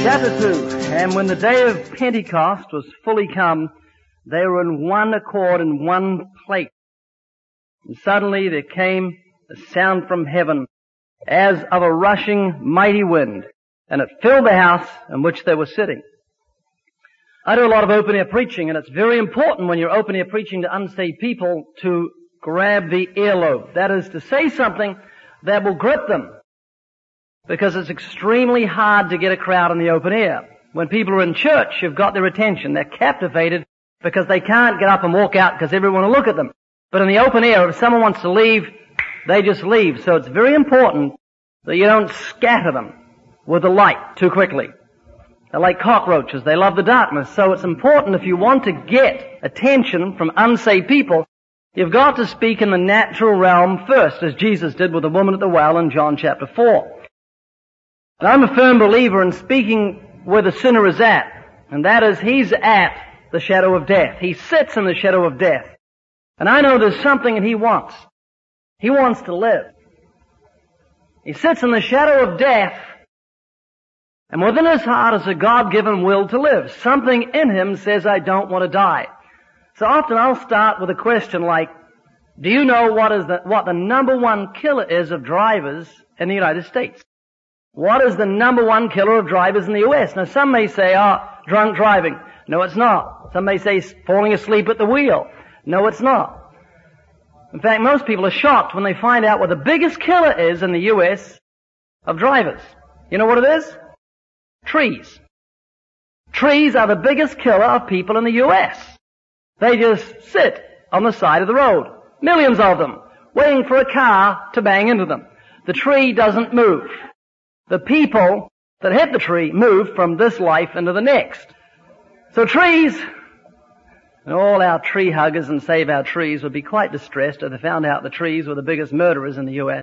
Chapter 2. And when the day of Pentecost was fully come, they were in one accord in one place. And suddenly there came a sound from heaven as of a rushing mighty wind, and it filled the house in which they were sitting. I do a lot of open-air preaching, and it's very important when you're open-air preaching to unsaved people to grab the earlobe. That is to say something that will grip them. Because it's extremely hard to get a crowd in the open air. When people are in church, you've got their attention. They're captivated because they can't get up and walk out because everyone will look at them. But in the open air, if someone wants to leave, they just leave. So it's very important that you don't scatter them with the light too quickly. They're like cockroaches. They love the darkness. So it's important if you want to get attention from unsaved people, you've got to speak in the natural realm first, as Jesus did with the woman at the well in John chapter 4. And I'm a firm believer in speaking where the sinner is at, and that is he's at the shadow of death. He sits in the shadow of death. And I know there's something that he wants. He wants to live. He sits in the shadow of death, and within his heart is a God-given will to live. Something in him says, I don't want to die. So often I'll start with a question like, do you know what the number one killer is of drivers in the United States? What is the number one killer of drivers in the U.S.? Now some may say, drunk driving. No, it's not. Some may say falling asleep at the wheel. No, it's not. In fact, most people are shocked when they find out what the biggest killer is in the U.S. of drivers. You know what it is? Trees. Trees are the biggest killer of people in the U.S. They just sit on the side of the road. Millions of them, waiting for a car to bang into them. The tree doesn't move. The people that hit the tree move from this life into the next. So trees, and all our tree huggers and save our trees would be quite distressed if they found out the trees were the biggest murderers in the U.S.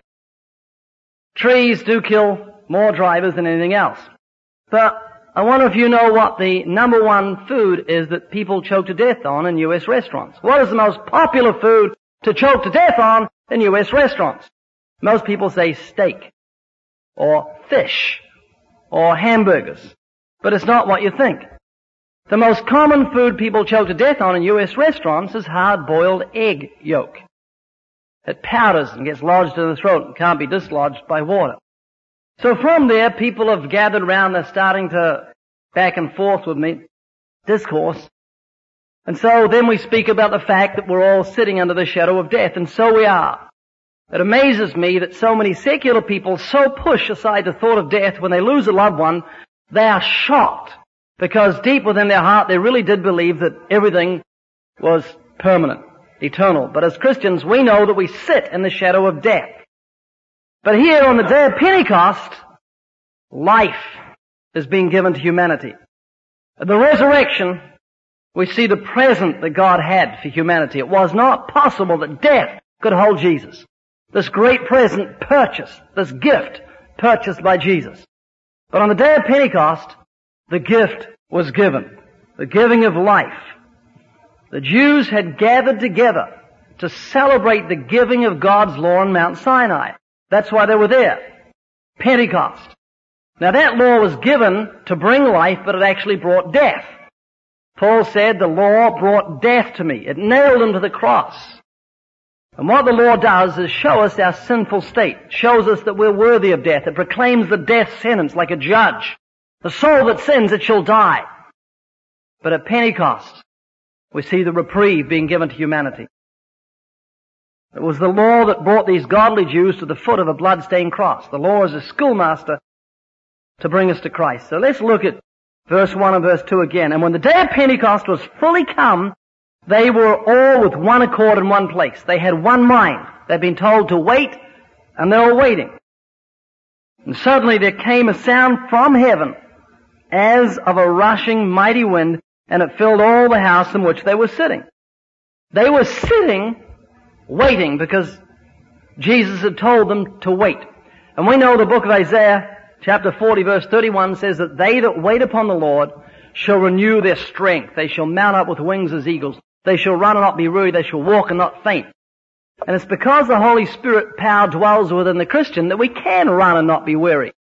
Trees do kill more drivers than anything else. But I wonder if you know what the number one food is that people choke to death on in U.S. restaurants. What is the most popular food to choke to death on in U.S. restaurants? Most people say steak, or fish, or hamburgers. But it's not what you think. The most common food people choke to death on in U.S. restaurants is hard-boiled egg yolk. It powders and gets lodged in the throat and can't be dislodged by water. So from there, people have gathered around, they're starting to back and forth with me, discourse. And so then we speak about the fact that we're all sitting under the shadow of death, and so we are. It amazes me that so many secular people so push aside the thought of death when they lose a loved one, they are shocked. Because deep within their heart they really did believe that everything was permanent, eternal. But as Christians we know that we sit in the shadow of death. But here on the day of Pentecost, life is being given to humanity. At the resurrection, we see the present that God had for humanity. It was not possible that death could hold Jesus. This great present purchased, this gift purchased by Jesus. But on the day of Pentecost, the gift was given. The giving of life. The Jews had gathered together to celebrate the giving of God's law on Mount Sinai. That's why they were there. Pentecost. Now that law was given to bring life, but it actually brought death. Paul said the law brought death to me. It nailed him to the cross. And what the law does is show us our sinful state. It shows us that we're worthy of death. It proclaims the death sentence like a judge. The soul that sins, it shall die. But at Pentecost, we see the reprieve being given to humanity. It was the law that brought these godly Jews to the foot of a blood-stained cross. The law is a schoolmaster to bring us to Christ. So let's look at verse 1 and verse 2 again. And when the day of Pentecost was fully come, they were all with one accord in one place. They had one mind. They'd been told to wait, and they were waiting. And suddenly there came a sound from heaven as of a rushing mighty wind, and it filled all the house in which they were sitting. They were sitting, waiting, because Jesus had told them to wait. And we know the book of Isaiah, chapter 40, verse 31, says that they that wait upon the Lord shall renew their strength. They shall mount up with wings as eagles. They shall run and not be weary. They shall walk and not faint. And it's because the Holy Spirit power dwells within the Christian that we can run and not be weary.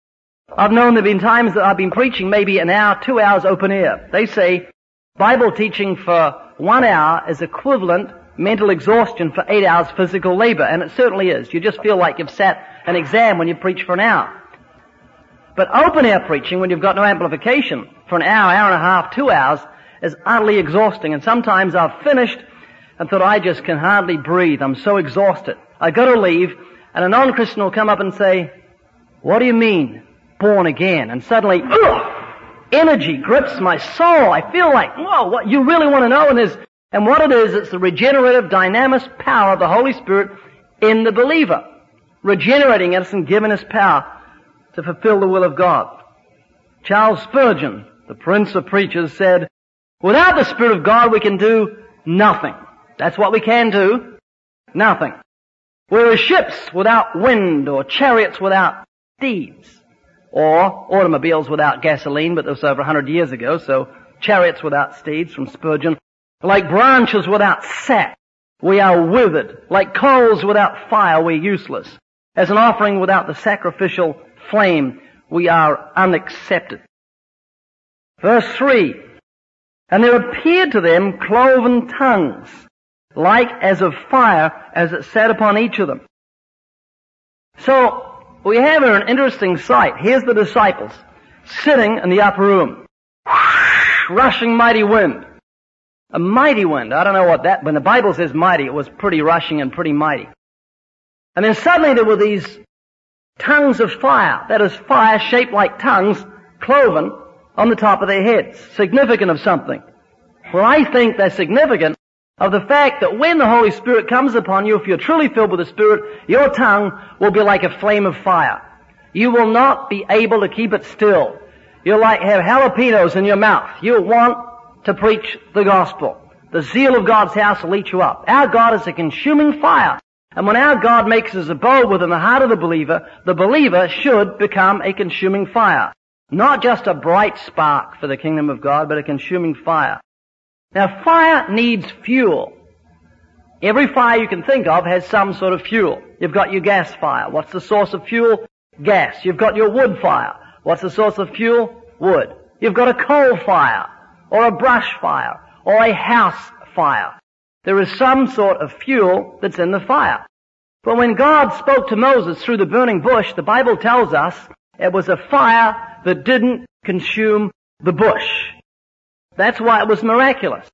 I've known there have been times that I've been preaching maybe an hour, 2 hours open air. They say Bible teaching for 1 hour is equivalent mental exhaustion for 8 hours physical labor, and it certainly is. You just feel like you've sat an exam when you preach for an hour. But open air preaching, when you've got no amplification, for an hour, hour and a half, 2 hours, is utterly exhausting. And sometimes I've finished and thought, I just can hardly breathe. I'm so exhausted. I got to leave, and a non-Christian will come up and say, what do you mean, born again? And suddenly, energy grips my soul. I feel like, whoa, what you really want to know? And what it is, it's the regenerative, dynamic power of the Holy Spirit in the believer, regenerating us and giving us power to fulfill the will of God. Charles Spurgeon, the Prince of Preachers, said, without the Spirit of God we can do nothing. That's what we can do. Nothing. We're as ships without wind, or chariots without steeds, or automobiles without gasoline, but that was over 100 years ago, so chariots without steeds from Spurgeon. Like branches without sap, we are withered. Like coals without fire, we're useless. As an offering without the sacrificial flame, we are unaccepted. Verse 3, and there appeared to them cloven tongues, like as of fire, as it sat upon each of them. So, we have an interesting sight. Here's the disciples, sitting in the upper room. Rushing mighty wind. A mighty wind. I don't know what that, when the Bible says mighty, it was pretty rushing and pretty mighty. And then suddenly there were these tongues of fire. That is, fire shaped like tongues, cloven on the top of their heads. Significant of something. Well, I think they're significant of the fact that when the Holy Spirit comes upon you, if you're truly filled with the Spirit, your tongue will be like a flame of fire. You will not be able to keep it still. You'll like have jalapenos in your mouth. You'll want to preach the gospel. The zeal of God's house will eat you up. Our God is a consuming fire. And when our God makes his abode within the heart of the believer should become a consuming fire. Not just a bright spark for the kingdom of God, but a consuming fire. Now, fire needs fuel. Every fire you can think of has some sort of fuel. You've got your gas fire. What's the source of fuel? Gas. You've got your wood fire. What's the source of fuel? Wood. You've got a coal fire, or a brush fire, or a house fire. There is some sort of fuel that's in the fire. But when God spoke to Moses through the burning bush, the Bible tells us it was a fire that didn't consume the bush. That's why it was miraculous.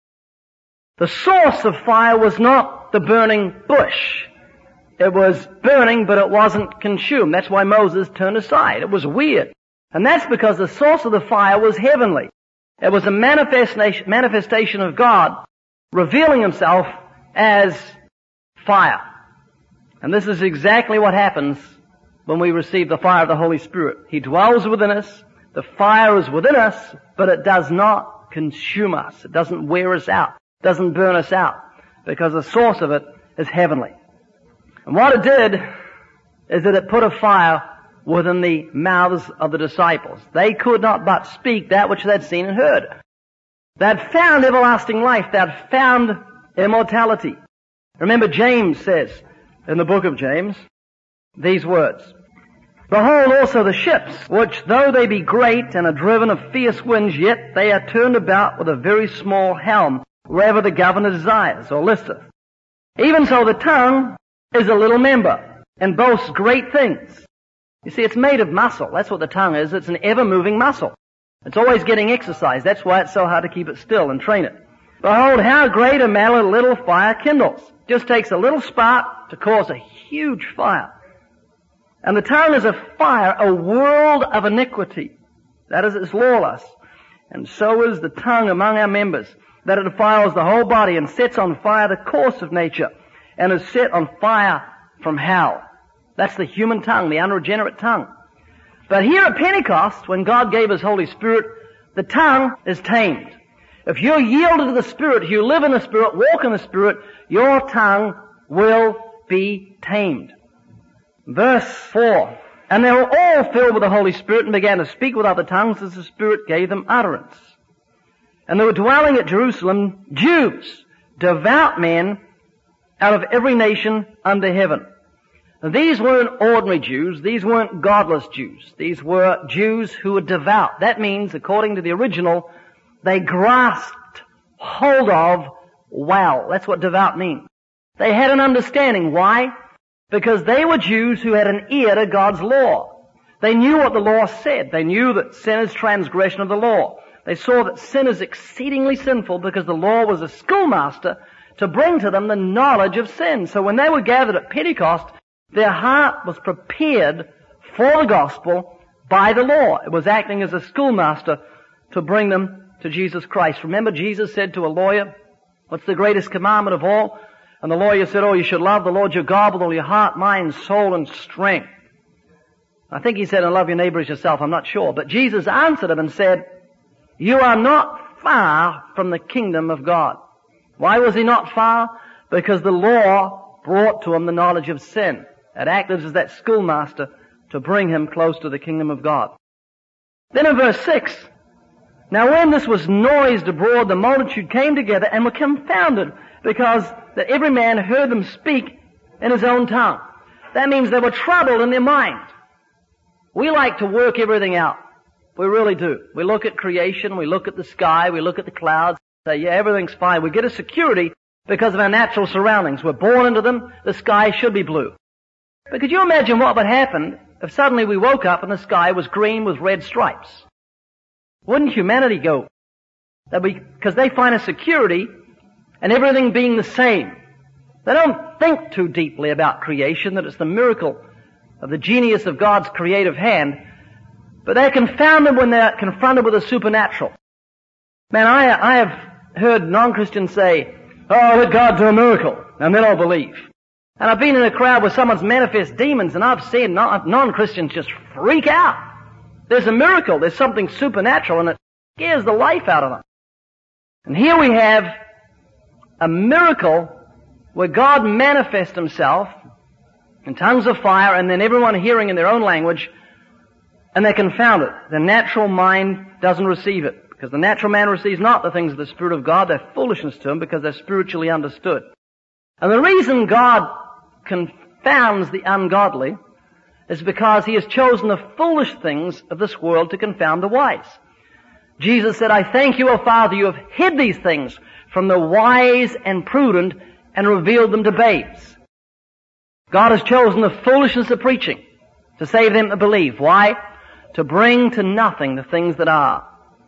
The source of fire was not the burning bush. It was burning, but it wasn't consumed. That's why Moses turned aside. It was weird. And that's because the source of the fire was heavenly. It was a manifestation of God revealing himself as fire. And this is exactly what happens when we receive the fire of the Holy Spirit. He dwells within us. The fire is within us, but it does not consume us. It doesn't wear us out. It doesn't burn us out, because the source of it is heavenly. And what it did is that it put a fire within the mouths of the disciples. They could not but speak that which they'd seen and heard. They'd found everlasting life. They'd found immortality. Remember, James says in the book of James these words, behold also the ships, which though they be great and are driven of fierce winds, yet they are turned about with a very small helm, wherever the governor desires or listeth. Even so the tongue is a little member, and boasts great things. You see, it's made of muscle. That's what the tongue is. It's an ever-moving muscle. It's always getting exercise. That's why it's so hard to keep it still and train it. Behold, how great a matter a little fire kindles. Just takes a little spark to cause a huge fire. And the tongue is a fire, a world of iniquity. That is, it's lawless. And so is the tongue among our members, that it defiles the whole body and sets on fire the course of nature, and is set on fire from hell. That's the human tongue, the unregenerate tongue. But here at Pentecost, when God gave His Holy Spirit, the tongue is tamed. If you're yielded to the Spirit, if you live in the Spirit, walk in the Spirit, your tongue will be tamed. Verse 4, and they were all filled with the Holy Spirit and began to speak with other tongues as the Spirit gave them utterance. And there were dwelling at Jerusalem Jews, devout men, out of every nation under heaven. These weren't ordinary Jews. These weren't godless Jews. These were Jews who were devout. That means, according to the original, they grasped hold of well. That's what devout means. They had an understanding. Why? Because they were Jews who had an ear to God's law. They knew what the law said. They knew that sin is transgression of the law. They saw that sin is exceedingly sinful because the law was a schoolmaster to bring to them the knowledge of sin. So when they were gathered at Pentecost, their heart was prepared for the gospel by the law. It was acting as a schoolmaster to bring them to Jesus Christ. Remember, Jesus said to a lawyer, "What's the greatest commandment of all?" And the lawyer said, "Oh, you should love the Lord your God with all your heart, mind, soul, and strength." I think he said, "And love your neighbor as yourself." I'm not sure. But Jesus answered him and said, "You are not far from the kingdom of God." Why was he not far? Because the law brought to him the knowledge of sin. It acted as that schoolmaster to bring him close to the kingdom of God. Then in verse 6, "Now when this was noised abroad, the multitude came together and were confounded, because that every man heard them speak in his own tongue." That means they were troubled in their mind. We like to work everything out. We really do. We look at creation, we look at the sky, we look at the clouds, say, yeah, everything's fine. We get a security because of our natural surroundings. We're born into them, the sky should be blue. But could you imagine what would happen if suddenly we woke up and the sky was green with red stripes? Wouldn't humanity go? Because they find a security in everything being the same. They don't think too deeply about creation, that it's the miracle of the genius of God's creative hand, but they're confounded when they're confronted with the supernatural. Man, I have heard non-Christians say, "Oh, let God do a miracle," and then I'll believe. And I've been in a crowd where someone's manifest demons, and I've seen non-Christians just freak out. There's a miracle, there's something supernatural, and it scares the life out of them. And here we have a miracle where God manifests himself in tongues of fire, and then everyone hearing in their own language, and they're confounded. The natural mind doesn't receive it, because the natural man receives not the things of the Spirit of God. They're foolishness to him because they're spiritually understood. And the reason God confounds the ungodly is because he has chosen the foolish things of this world to confound the wise. Jesus said, "I thank you, O Father, you have hid these things from the wise and prudent and revealed them to babes." God has chosen the foolishness of preaching to save them that believe. Why? To bring to nothing the things that are.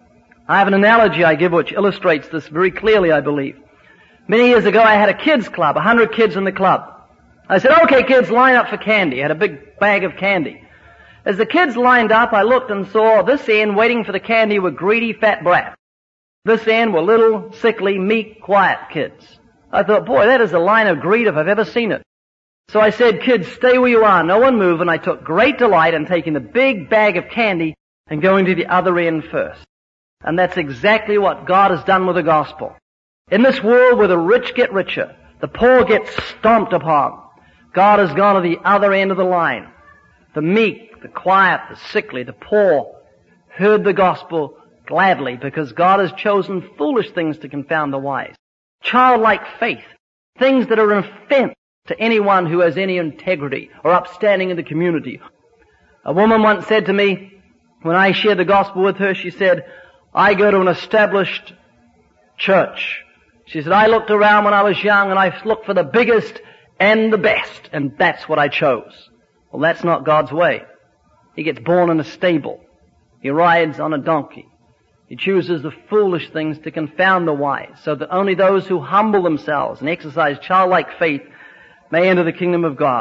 I have an analogy I give which illustrates this very clearly, I believe. Many years ago I had a kids club, 100 kids in the club. I said, "Okay kids, line up for candy." I had a big bag of candy. As the kids lined up, I looked and saw this end waiting for the candy were greedy fat brats. This end were little, sickly, meek, quiet kids. I thought, boy, that is a line of greed if I've ever seen it. So I said, "Kids, stay where you are, no one move," and I took great delight in taking the big bag of candy and going to the other end first. And that's exactly what God has done with the gospel. In this world where the rich get richer, the poor get stomped upon, God has gone to the other end of the line. The meek, the quiet, the sickly, the poor heard the gospel gladly because God has chosen foolish things to confound the wise. Childlike faith, things that are an offense to anyone who has any integrity or upstanding in the community. A woman once said to me, when I shared the gospel with her, she said, "I go to an established church." She said, "I looked around when I was young and I looked for the biggest and the best, and that's what I chose." Well, that's not God's way. He gets born in a stable. He rides on a donkey. He chooses the foolish things to confound the wise, so that only those who humble themselves and exercise childlike faith may enter the kingdom of God.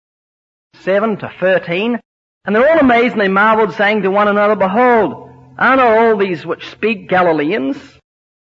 7 to 13, "And they're all amazed, and they marveled, saying to one another, Behold, are not all these which speak Galileans?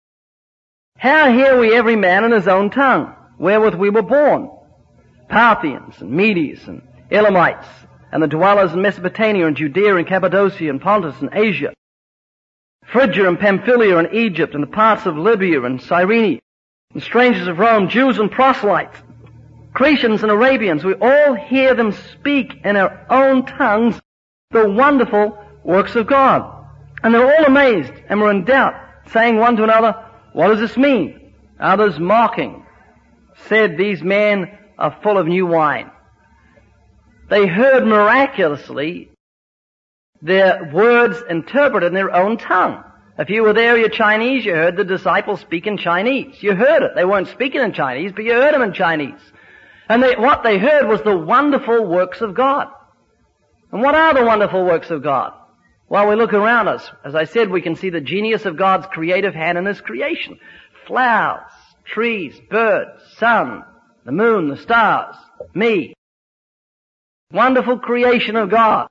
How hear we every man in his own tongue, wherewith we were born? Parthians, and Medes, and Elamites, and the dwellers in Mesopotamia, and Judea, and Cappadocia, and Pontus, and Asia, Phrygia, and Pamphylia, and Egypt, and the parts of Libya, and Cyrene, and strangers of Rome, Jews and proselytes, Cretians and Arabians. We all hear them speak in our own tongues the wonderful works of God. And they're all amazed and were in doubt, saying one to another, What does this mean? Others mocking said, These men are full of new wine. They heard miraculously their words interpreted in their own tongue. If you were there, you're Chinese, you heard the disciples speak in Chinese. You heard it. They weren't speaking in Chinese, but you heard them in Chinese. And what they heard was the wonderful works of God. And what are the wonderful works of God? Well, we look around us. As I said, we can see the genius of God's creative hand in His creation. Flowers, trees, birds, sun, the moon, the stars, me. Wonderful creation of God.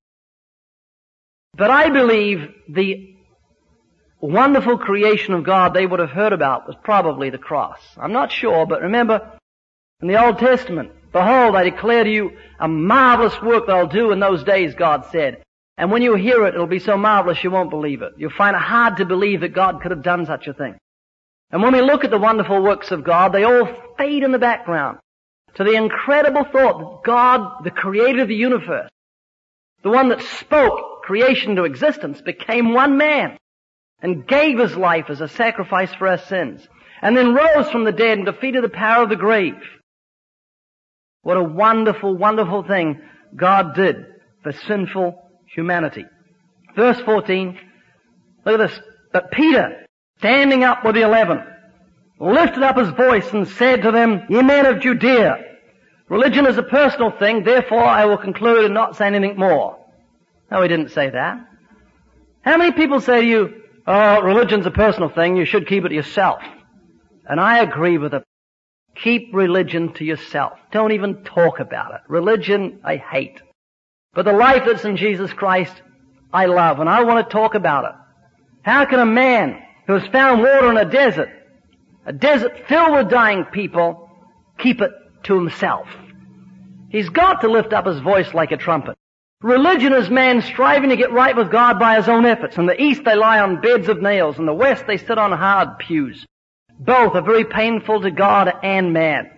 But I believe the wonderful creation of God they would have heard about was probably the cross. I'm not sure, but remember, in the Old Testament, behold, I declare to you a marvelous work that I'll do in those days, God said. And when you hear it, it'll be so marvelous you won't believe it. You'll find it hard to believe that God could have done such a thing. And when we look at the wonderful works of God, they all fade in the background to the incredible thought that God, the creator of the universe, the one that spoke creation into existence, became one man and gave His life as a sacrifice for our sins, and then rose from the dead and defeated the power of the grave. What a wonderful, wonderful thing God did for sinful humanity. Verse 14, look at this. But Peter, standing up with the 11, lifted up his voice and said to them, Ye men of Judea, religion is a personal thing, therefore I will conclude and not say anything more. No, he didn't say that. How many people say to you, oh, religion's a personal thing, you should keep it to yourself? And I agree with it. Keep religion to yourself. Don't even talk about it. Religion, I hate. But the life that's in Jesus Christ, I love, and I want to talk about it. How can a man who has found water in a desert filled with dying people, keep it to himself? He's got to lift up his voice like a trumpet. Religion is man striving to get right with God by his own efforts. In the East they lie on beds of nails. In the West they sit on hard pews. Both are very painful to God and man.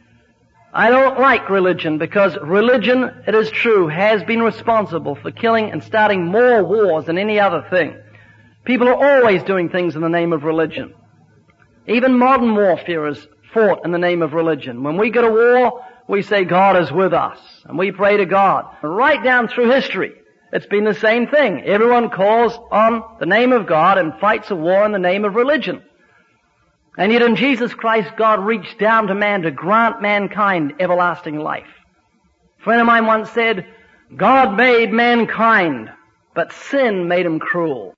I don't like religion because religion, it is true, has been responsible for killing and starting more wars than any other thing. People are always doing things in the name of religion. Even modern warfare is fought in the name of religion. When we go to war, we say God is with us, and we pray to God. Right down through history, it's been the same thing. Everyone calls on the name of God and fights a war in the name of religion. And yet in Jesus Christ, God reached down to man to grant mankind everlasting life. A friend of mine once said, God made mankind, but sin made him cruel.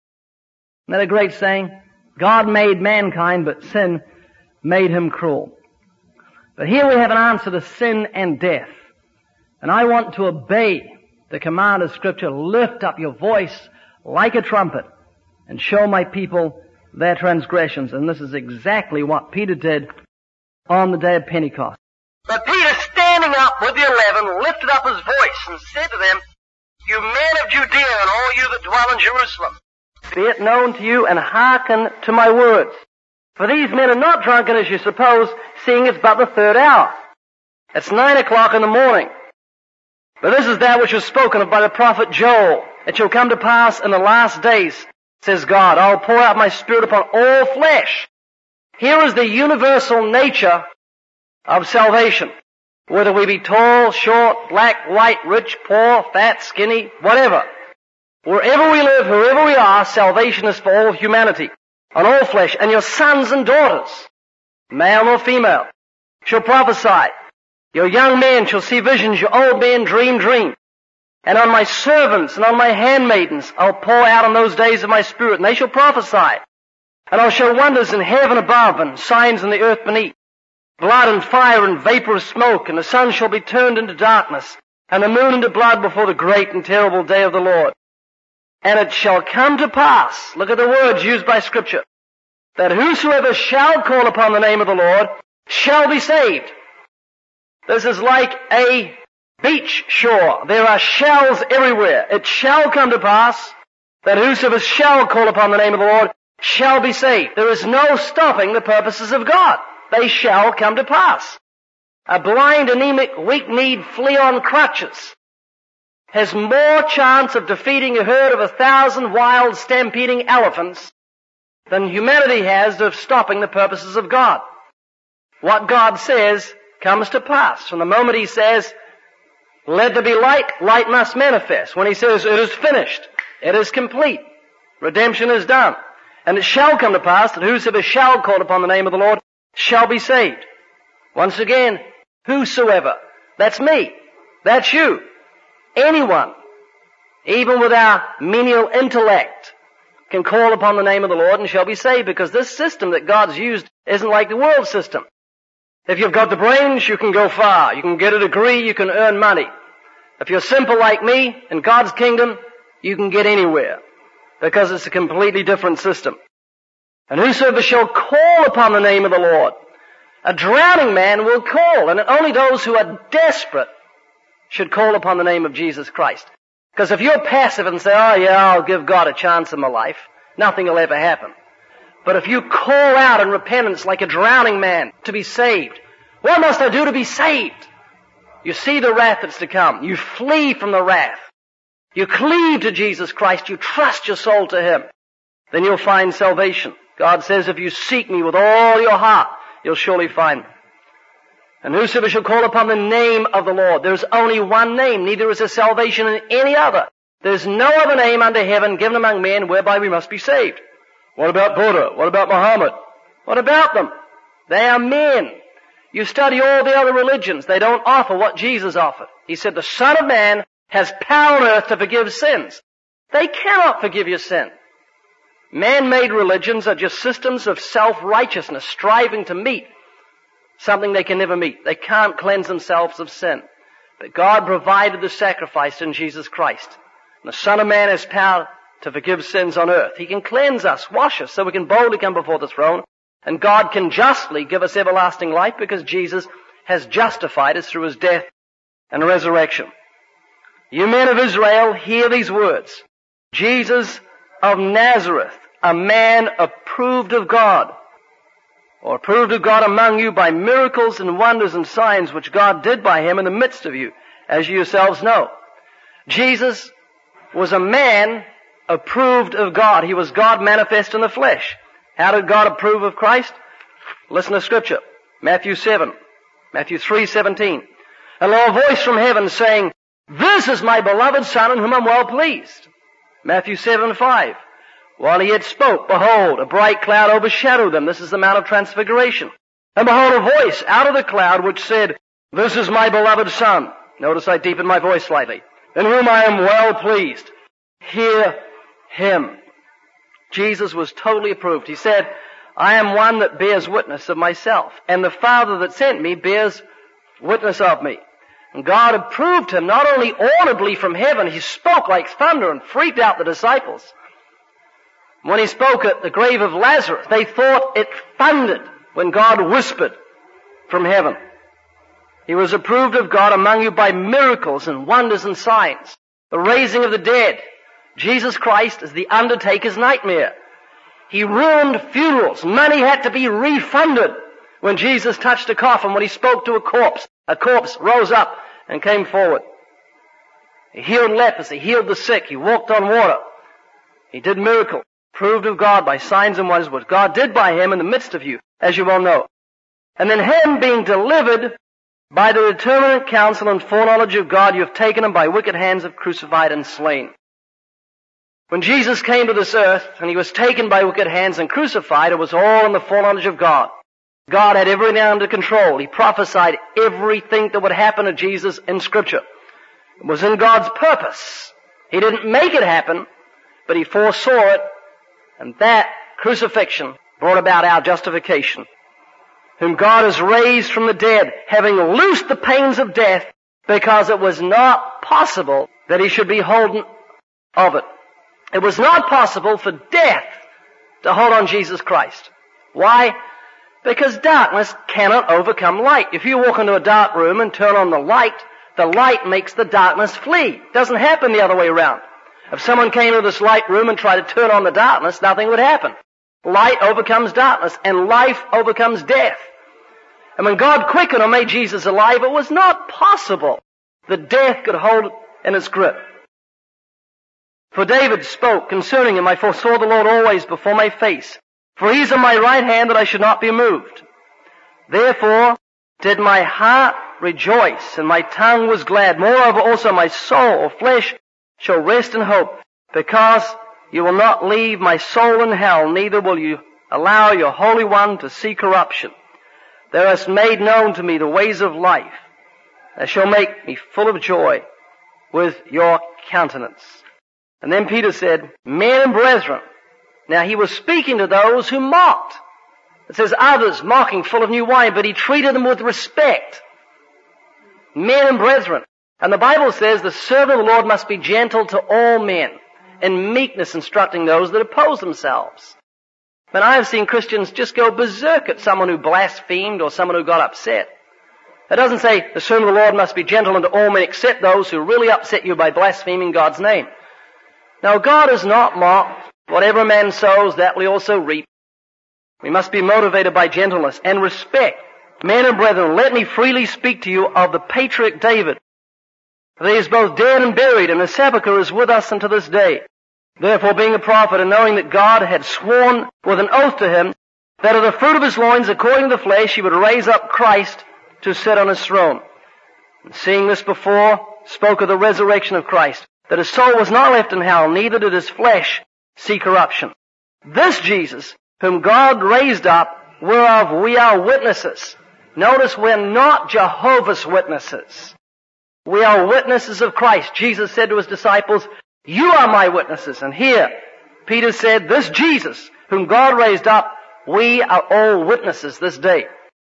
Isn't that a great saying? God made mankind, but sin made him cruel. But here we have an answer to sin and death. And I want to obey the command of Scripture, lift up your voice like a trumpet and show my people their transgressions. And this is exactly what Peter did on the day of Pentecost. But Peter, standing up with the 11, lifted up his voice and said to them, You men of Judea and all you that dwell in Jerusalem, be it known to you and hearken to my words. For these men are not drunken as you suppose, seeing it's but the third hour. It's 9 o'clock in the morning. But this is that which was spoken of by the prophet Joel. It shall come to pass in the last days, says God, I'll pour out my Spirit upon all flesh. Here is the universal nature of salvation. Whether we be tall, short, black, white, rich, poor, fat, skinny, whatever. Wherever we live, whoever we are, salvation is for all humanity, on all flesh. And your sons and daughters, male or female, shall prophesy. Your young men shall see visions, your old men dream dreams. And on my servants and on my handmaidens I'll pour out on those days of my Spirit, and they shall prophesy. And I'll show wonders in heaven above and signs in the earth beneath, blood and fire and vapor of smoke, and the sun shall be turned into darkness, and the moon into blood before the great and terrible day of the Lord. And it shall come to pass, look at the words used by Scripture, that whosoever shall call upon the name of the Lord shall be saved. This is like a beach shore. There are shells everywhere. It shall come to pass that whosoever shall call upon the name of the Lord shall be saved. There is no stopping the purposes of God. They shall come to pass. A blind, anemic, weak-kneed flea on crutches has more chance of defeating a herd of 1,000 wild stampeding elephants than humanity has of stopping the purposes of God. What God says comes to pass. From the moment He says, Let there be light, light must manifest. When he says, it is finished, it is complete, redemption is done. And it shall come to pass that whosoever shall call upon the name of the Lord shall be saved. Once again, whosoever. That's me. That's you. Anyone, even with our menial intellect, can call upon the name of the Lord and shall be saved, because this system that God's used isn't like the world system. If you've got the brains, you can go far. You can get a degree, you can earn money. If you're simple like me, in God's kingdom, you can get anywhere, because it's a completely different system. And whosoever shall call upon the name of the Lord, a drowning man will call, and only those who are desperate should call upon the name of Jesus Christ. Because if you're passive and say, oh yeah, I'll give God a chance in my life, nothing will ever happen. But if you call out in repentance like a drowning man to be saved, what must I do to be saved? You see the wrath that's to come. You flee from the wrath. You cleave to Jesus Christ. You trust your soul to Him. Then you'll find salvation. God says, if you seek me with all your heart, you'll surely find me. And whosoever shall call upon the name of the Lord. There's only one name, neither is there salvation in any other. There's no other name under heaven given among men whereby we must be saved. What about Buddha? What about Muhammad? What about them? They are men. You study all the other religions, they don't offer what Jesus offered. He said, the Son of Man has power on earth to forgive sins. They cannot forgive your sin. Man-made religions are just systems of self-righteousness, striving to meet something they can never meet. They can't cleanse themselves of sin. But God provided the sacrifice in Jesus Christ. And the Son of Man has power to forgive sins on earth. He can cleanse us, wash us, so we can boldly come before the throne. And God can justly give us everlasting life because Jesus has justified us through His death and resurrection. You men of Israel, hear these words. Jesus of Nazareth, a man approved of God, or approved of God among you by miracles and wonders and signs which God did by Him in the midst of you, as you yourselves know. Jesus was a man approved of God. He was God manifest in the flesh. How did God approve of Christ? Listen to Scripture. Matthew 3:17. And lo, a voice from heaven saying, this is my beloved Son in whom I'm well pleased. Matthew 7:5. While he yet spoke, behold, a bright cloud overshadowed them. This is the Mount of Transfiguration. And behold, a voice out of the cloud which said, this is my beloved Son. Notice I deepened my voice slightly. In whom I am well pleased. Hear Him. Jesus was totally approved. He said, I am one that bears witness of myself, and the Father that sent me bears witness of me. And God approved Him not only audibly from heaven, He spoke like thunder and freaked out the disciples. When He spoke at the grave of Lazarus, they thought it thundered when God whispered from heaven. He was approved of God among you by miracles and wonders and signs. The raising of the dead. Jesus Christ is the undertaker's nightmare. He ruined funerals. Money had to be refunded when Jesus touched a coffin, when He spoke to a corpse. A corpse rose up and came forward. He healed leprosy, healed the sick, He walked on water. He did miracles, proved of God by signs and wonders, what God did by Him in the midst of you, as you well know. And then Him being delivered by the determinate counsel and foreknowledge of God, you have taken Him by wicked hands, have crucified and slain. When Jesus came to this earth and He was taken by wicked hands and crucified, it was all in the foreknowledge of God. God had everything under control. He prophesied everything that would happen to Jesus in Scripture. It was in God's purpose. He didn't make it happen, but He foresaw it, and that crucifixion brought about our justification. Whom God has raised from the dead, having loosed the pains of death, because it was not possible that He should be holden of it. It was not possible for death to hold on Jesus Christ. Why? Because darkness cannot overcome light. If you walk into a dark room and turn on the light makes the darkness flee. It doesn't happen the other way around. If someone came into this light room and tried to turn on the darkness, nothing would happen. Light overcomes darkness, and life overcomes death. And when God quickened or made Jesus alive, it was not possible that death could hold it in its grip. For David spoke concerning Him, I foresaw the Lord always before my face. For He is on my right hand that I should not be moved. Therefore did my heart rejoice, and my tongue was glad. Moreover also my soul or flesh shall rest in hope, because you will not leave my soul in hell, neither will you allow your Holy One to see corruption. Thou hast made known to me the ways of life. Thou shalt make me full of joy with your countenance. And then Peter said, men and brethren. Now he was speaking to those who mocked. It says others mocking, full of new wine, but he treated them with respect. Men and brethren. And the Bible says the servant of the Lord must be gentle to all men, in meekness instructing those that oppose themselves. But I have seen Christians just go berserk at someone who blasphemed or someone who got upset. It doesn't say the servant of the Lord must be gentle unto all men except those who really upset you by blaspheming God's name. Now God is not mocked. Whatever a man sows, that will he also reap. We must be motivated by gentleness and respect. Men and brethren, let me freely speak to you of the patriarch David. For he is both dead and buried, and his sepulchre is with us unto this day. Therefore, being a prophet, and knowing that God had sworn with an oath to him, that of the fruit of his loins, according to the flesh, he would raise up Christ to sit on his throne. And seeing this before, spoke of the resurrection of Christ, that his soul was not left in hell, neither did his flesh see corruption. This Jesus, whom God raised up, whereof we are witnesses. Notice we're not Jehovah's Witnesses. We are witnesses of Christ. Jesus said to his disciples, you are my witnesses. And here, Peter said, this Jesus, whom God raised up, we are all witnesses this day.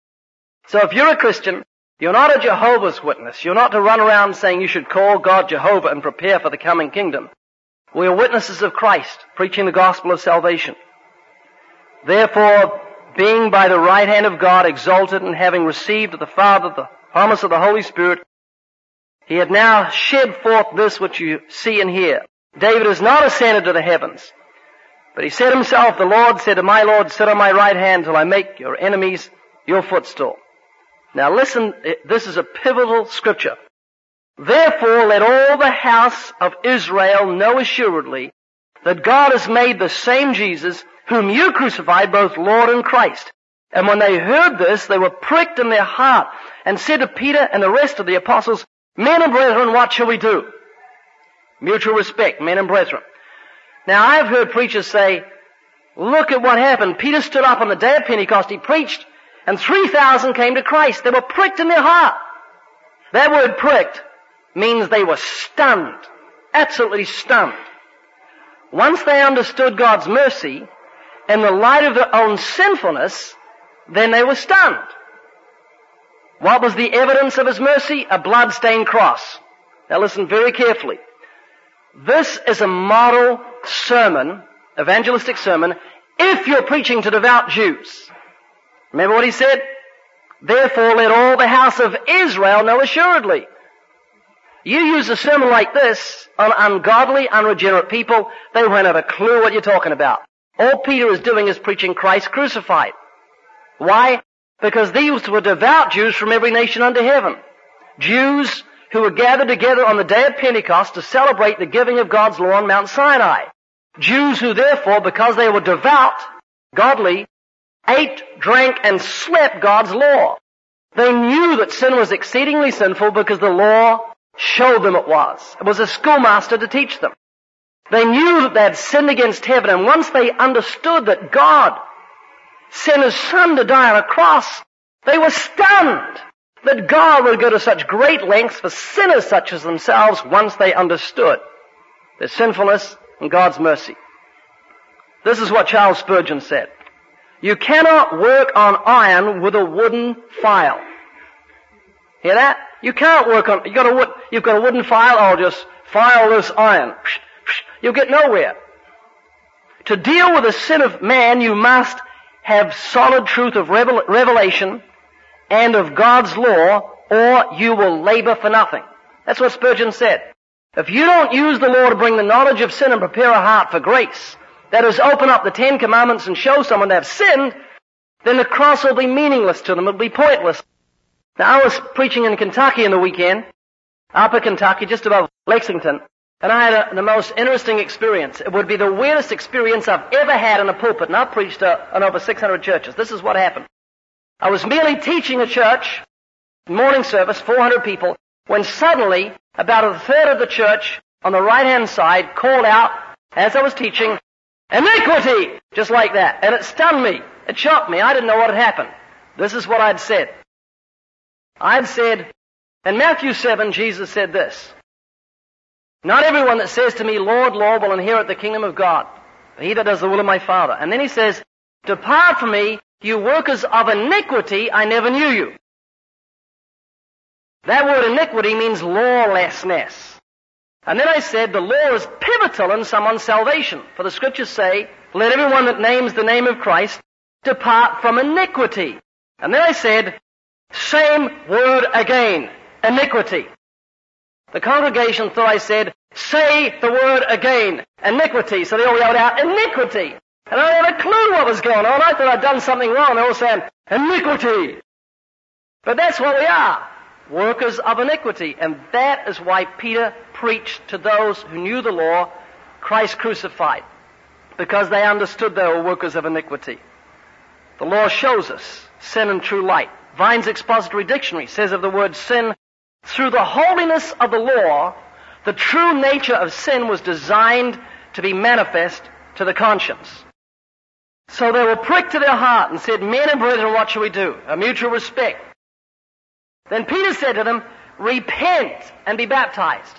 So if you're a Christian, you're not a Jehovah's Witness. You're not to run around saying you should call God Jehovah and prepare for the coming kingdom. We are witnesses of Christ, preaching the gospel of salvation. Therefore, being by the right hand of God exalted, and having received of the Father the promise of the Holy Spirit, he had now shed forth this which you see and hear. David has not ascended to the heavens, but he said himself, the Lord said to my Lord, sit on my right hand till I make your enemies your footstool. Now listen, this is a pivotal scripture. Therefore let all the house of Israel know assuredly that God has made the same Jesus whom you crucified both Lord and Christ. And when they heard this, they were pricked in their heart and said to Peter and the rest of the apostles, men and brethren, what shall we do? Mutual respect, men and brethren. Now I've heard preachers say, look at what happened. Peter stood up on the day of Pentecost, he preached, and 3,000 came to Christ. They were pricked in their heart. That word pricked means they were stunned. Absolutely stunned. Once they understood God's mercy in the light of their own sinfulness, then they were stunned. What was the evidence of his mercy? A blood-stained cross. Now listen very carefully. This is a model sermon, evangelistic sermon, if you're preaching to devout Jews. Remember what he said? Therefore let all the house of Israel know assuredly. You use a sermon like this on ungodly, unregenerate people, they won't have a clue what you're talking about. All Peter is doing is preaching Christ crucified. Why? Because these were devout Jews from every nation under heaven. Jews who were gathered together on the day of Pentecost to celebrate the giving of God's law on Mount Sinai. Jews who therefore, because they were devout, godly, ate, drank, and slept God's law. They knew that sin was exceedingly sinful because the law showed them it was. It was a schoolmaster to teach them. They knew that they had sinned against heaven, and once they understood that God sent his Son to die on a cross, they were stunned that God would go to such great lengths for sinners such as themselves once they understood their sinfulness and God's mercy. This is what Charles Spurgeon said. You cannot work on iron with a wooden file. Hear that? You can't work on, you've got a wooden file, I'll just file this iron. You'll get nowhere. To deal with the sin of man, you must have solid truth of revelation and of God's law, or you will labor for nothing. That's what Spurgeon said. If you don't use the law to bring the knowledge of sin and prepare a heart for grace, that is, open up the 10 Commandments and show someone they have sinned, then the cross will be meaningless to them. It will be pointless. Now, I was preaching in Kentucky in the weekend, Upper Kentucky, just above Lexington, and I had the most interesting experience. It would be the weirdest experience I've ever had in a pulpit, and I've preached on over 600 churches. This is what happened. I was merely teaching a church morning service, 400 people, when suddenly about a third of the church on the right-hand side called out, as I was teaching, iniquity! Just like that. And it stunned me. It shocked me. I didn't know what had happened. This is what I'd said. I'd said, in Matthew 7, Jesus said this, not everyone that says to me, Lord, Lord, will inherit the kingdom of God, but he that does the will of my Father. And then he says, depart from me, you workers of iniquity, I never knew you. That word iniquity means lawlessness. And then I said the law is pivotal in someone's salvation. For the scriptures say, let everyone that names the name of Christ depart from iniquity. And then I said, same word again, iniquity. The congregation thought I said, say the word again, iniquity. So they all yelled out, iniquity. And I had a clue what was going on. I thought I'd done something wrong. They all saying, iniquity. But that's what we are. Workers of iniquity. And that is why Peter preached to those who knew the law, Christ crucified. Because they understood they were workers of iniquity. The law shows us sin and true light. Vine's Expository Dictionary says of the word sin, through the holiness of the law, the true nature of sin was designed to be manifest to the conscience. So they were pricked to their heart and said, men and brethren, what shall we do? A mutual respect. Then Peter said to them, repent and be baptized.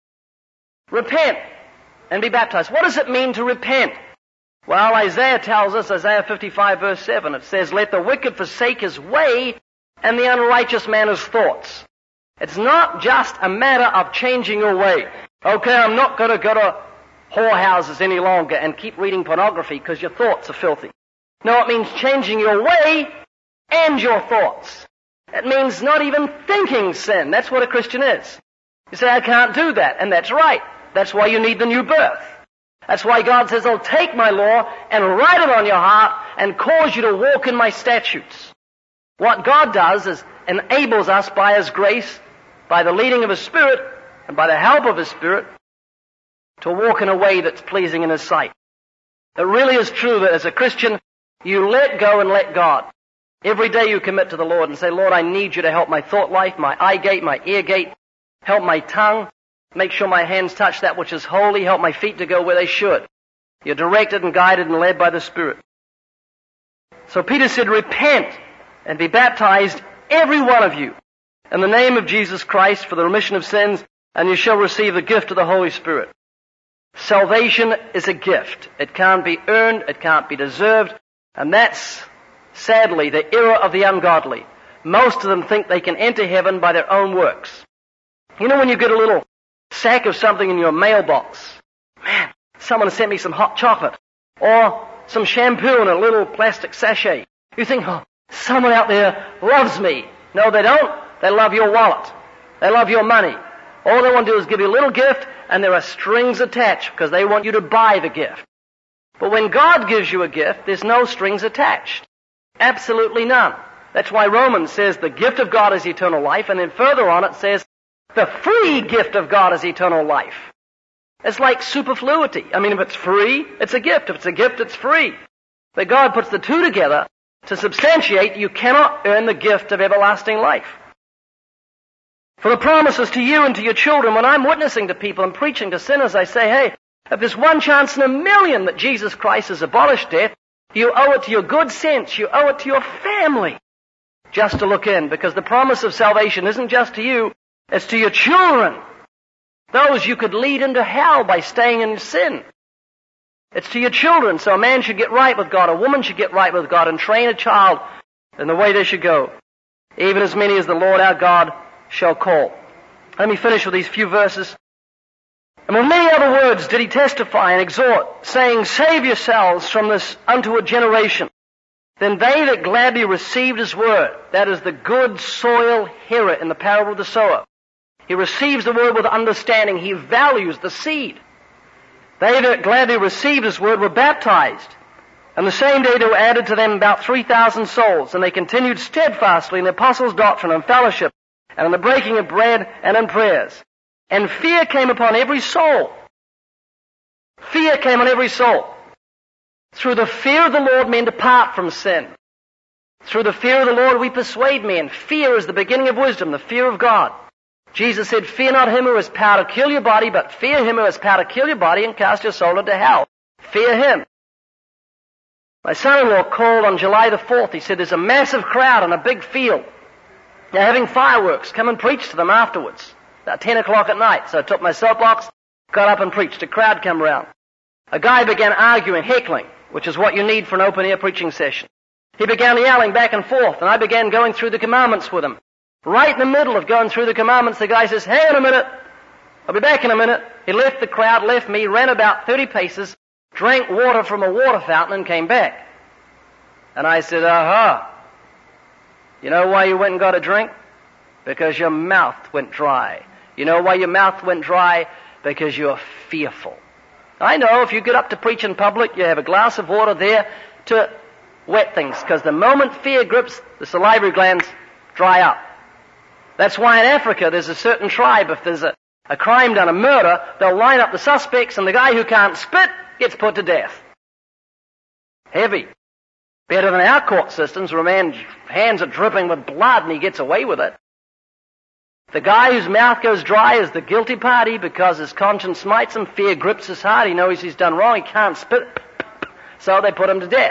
Repent and be baptized. What does it mean to repent? Well, Isaiah tells us, Isaiah 55 verse 7, it says, let the wicked forsake his way and the unrighteous man his thoughts. It's not just a matter of changing your way. Okay, I'm not going to go to whorehouses any longer and keep reading pornography because your thoughts are filthy. No, it means changing your way and your thoughts. It means not even thinking sin. That's what a Christian is. You say, I can't do that. And that's right. That's why you need the new birth. That's why God says, I'll take my law and write it on your heart and cause you to walk in my statutes. What God does is enables us by His grace, by the leading of His Spirit, and by the help of His Spirit, to walk in a way that's pleasing in His sight. It really is true that as a Christian, you let go and let God. Every day you commit to the Lord and say, Lord, I need you to help my thought life, my eye gate, my ear gate, help my tongue, make sure my hands touch that which is holy, help my feet to go where they should. You're directed and guided and led by the Spirit. So Peter said, repent and be baptized, every one of you, in the name of Jesus Christ for the remission of sins, and you shall receive the gift of the Holy Spirit. Salvation is a gift. It can't be earned, it can't be deserved, and that's sadly the error of the ungodly. Most of them think they can enter heaven by their own works. You know when you get a little sack of something in your mailbox, man, someone sent me some hot chocolate, or some shampoo in a little plastic sachet. You think, oh, someone out there loves me. No, they don't. They love your wallet. They love your money. All they want to do is give you a little gift, and there are strings attached because they want you to buy the gift. But when God gives you a gift, there's no strings attached. Absolutely none. That's why Romans says the gift of God is eternal life, and then further on it says the free gift of God is eternal life. It's like superfluity. I mean, if it's free, it's a gift. If it's a gift, it's free. But God puts the two together to substantiate you cannot earn the gift of everlasting life. For the promises to you and to your children, when I'm witnessing to people and preaching to sinners, I say, hey, if there's one chance in a million that Jesus Christ has abolished death, you owe it to your good sense, you owe it to your family, just to look in, because the promise of salvation isn't just to you, it's to your children. Those you could lead into hell by staying in sin. It's to your children, so a man should get right with God, a woman should get right with God, and train a child in the way they should go, even as many as the Lord our God shall call. Let me finish with these few verses. And with many other words did he testify and exhort, saying, save yourselves from this untoward generation. Then they that gladly received his word, that is the good soil hearer in the parable of the sower. He receives the word with understanding. He values the seed. They that gladly received his word were baptized. And the same day there were added to them about 3,000 souls. And they continued steadfastly in the apostles' doctrine and fellowship, and in the breaking of bread and in prayers. And fear came upon every soul. Fear came on every soul. Through the fear of the Lord men depart from sin. Through the fear of the Lord we persuade men. Fear is the beginning of wisdom, the fear of God. Jesus said, fear not him who has power to kill your body, but fear him who has power to kill your body and cast your soul into hell. Fear him. My son-in-law called on July the 4th. He said, there's a massive crowd on a big field. They're having fireworks. Come and preach to them afterwards. About 10 o'clock at night. So I took my soapbox, got up and preached. A crowd came around. A guy began arguing, heckling, which is what you need for an open-air preaching session. He began yelling back and forth, and I began going through the commandments with him. Right in the middle of going through the commandments, the guy says, hang on a minute. I'll be back in a minute. He left the crowd, left me, ran about 30 paces, drank water from a water fountain and came back. And I said, aha. You know why you went and got a drink? Because your mouth went dry. You know why your mouth went dry? Because you're fearful. I know if you get up to preach in public, you have a glass of water there to wet things, because the moment fear grips, the salivary glands dry up. That's why in Africa there's a certain tribe, if there's a crime done, a murder, they'll line up the suspects and the guy who can't spit gets put to death. Heavy. Better than our court systems where a man's hands are dripping with blood and he gets away with it. The guy whose mouth goes dry is the guilty party because his conscience smites him, fear grips his heart, he knows he's done wrong, he can't spit, so they put him to death.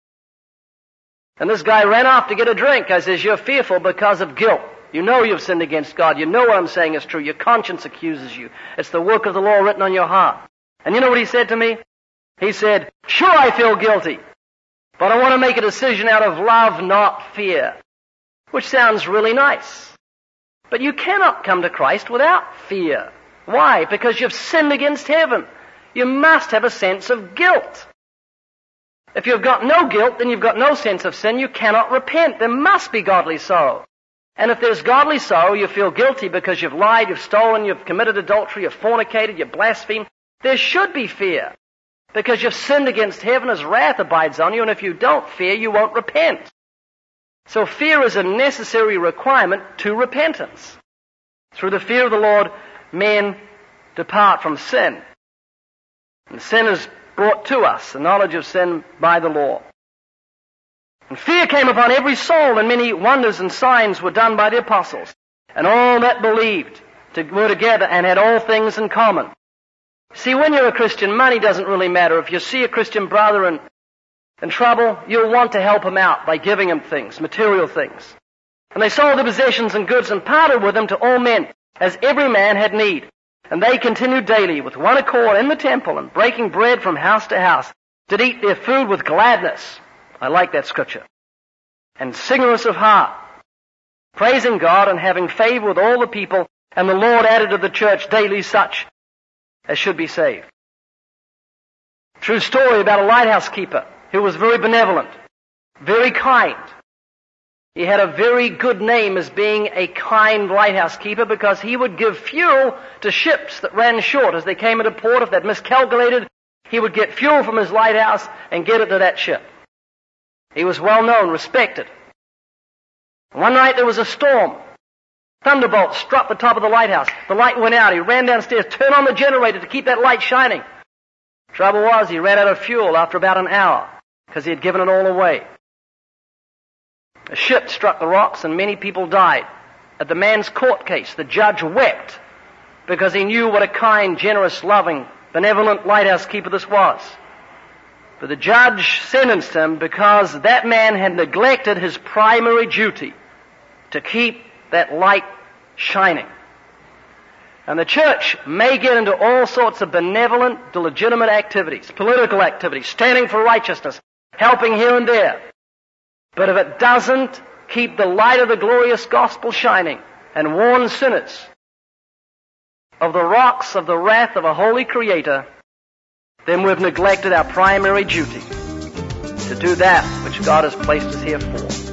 And this guy ran off to get a drink. I says, you're fearful because of guilt. You know you've sinned against God. You know what I'm saying is true. Your conscience accuses you. It's the work of the law written on your heart. And you know what he said to me? He said, sure, I feel guilty, but I want to make a decision out of love, not fear. Which sounds really nice. But you cannot come to Christ without fear. Why? Because you've sinned against heaven. You must have a sense of guilt. If you've got no guilt, then you've got no sense of sin. You cannot repent. There must be godly sorrow. And if there's godly sorrow, you feel guilty because you've lied, you've stolen, you've committed adultery, you've fornicated, you've blasphemed. There should be fear. Because you've sinned against heaven, His wrath abides on you, and if you don't fear, you won't repent. So fear is a necessary requirement to repentance. Through the fear of the Lord, men depart from sin. And sin is brought to us, the knowledge of sin by the law. And fear came upon every soul, and many wonders and signs were done by the apostles. And all that believed were together and had all things in common. See, when you're a Christian, money doesn't really matter. If you see a Christian brother in trouble, you'll want to help him out by giving him things, material things. And they sold their possessions and goods and parted with them to all men, as every man had need. And they continued daily with one accord in the temple, and breaking bread from house to house, did eat their food with gladness. I like that scripture. And singleness of heart, praising God and having favor with all the people, and the Lord added to the church daily such as should be saved. True story about a lighthouse keeper who was very benevolent, very kind. He had a very good name as being a kind lighthouse keeper because he would give fuel to ships that ran short as they came into port. If they'd miscalculated, he would get fuel from his lighthouse and get it to that ship. He was well known, respected. One night there was a storm. Thunderbolt struck the top of the lighthouse. The light went out. He ran downstairs, turned on the generator to keep that light shining. Trouble was, he ran out of fuel after about an hour because he had given it all away. A ship struck the rocks and many people died. At the man's court case, the judge wept because he knew what a kind, generous, loving, benevolent lighthouse keeper this was. But the judge sentenced him because that man had neglected his primary duty to keep that light shining. And the church may get into all sorts of benevolent, legitimate activities, political activities, standing for righteousness, helping here and there. But if it doesn't keep the light of the glorious gospel shining and warn sinners of the rocks of the wrath of a holy Creator, then we've neglected our primary duty to do that which God has placed us here for.